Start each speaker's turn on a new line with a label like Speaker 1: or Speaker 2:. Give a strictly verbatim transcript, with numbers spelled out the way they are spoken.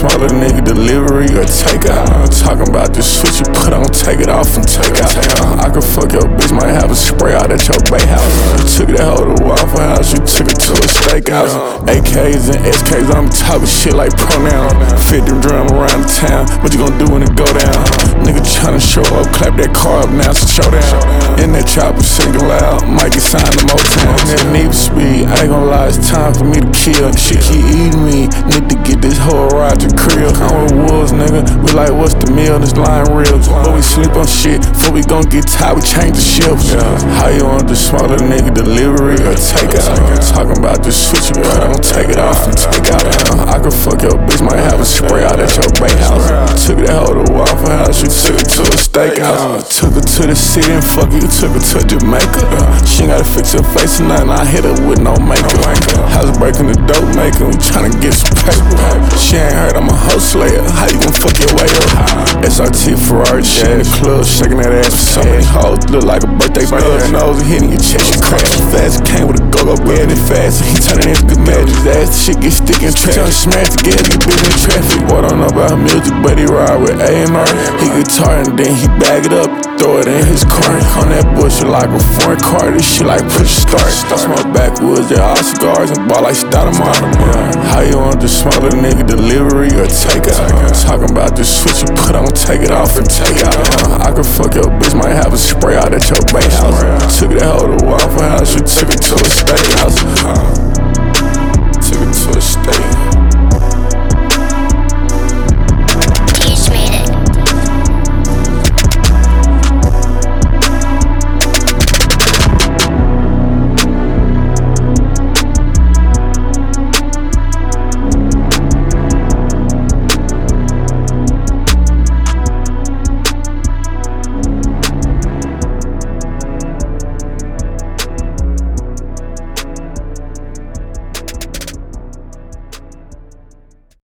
Speaker 1: smaller nigga, delivery or takeout. I'm talking about the switch you put on, take it off and take out. I could fuck your bitch, might have a spray out at your bay house. Took that hoe to Waffle House, you took it to a steakhouse. A Ks and S Ks, I'm talking shit like pronoun. Fit them drum around the town, what you gonna do when it go down? Nigga tryna show up, clap that car up, now it's a showdown. In that chopper, singing loud, might get signed to Motown. That need speed, I ain't gon' lie, it's time for me to kill. Shit keep eating me, need to get this whole ride to crib. I'm with the wolves, nigga, we like what's the meal, this line ribs. But we sleep on shit, before we gon' get tired, we change the shifts. How you want the smaller nigga, delivery or takeout? Talking about the switch you put on, take it off and take out. I could fuck your bitch, might have a spray out at your bay house. Took that hoe to Waffle House, you took it to a steakhouse. Took her to the city and fuck you, took her to Jamaica. She ain't gotta fix her face or nothing, I hit her with no makeup. House breaking the dope maker, we tryna get some paper. She ain't heard I'm a hoe slayer, how you gon' fuck your way up? S R T Ferrari, shit in the club, shaking that ass for so many hoes. Look like a birthday bug, nose hitting your chest, you crash fast. Came with a go-go, bad and fast, he turning into good magic. His ass, the shit get sticky and trash. Smash together, you bitch in traffic. Boy, don't know about music, but he ride with A and R. He guitar and then he bag it up, throw it in his car. On that bullshit like a foreign car, this shit like push start. Smoke backwoods, they're all cigars and ball like Stoudemire. How you want the smaller nigga, delivery or takeout? Talking about the switch you put on, take it off and take out. I could fuck your bitch, might have a spray out at your bay house. Took that hoe to Waffle House, you took it to a steakhouse.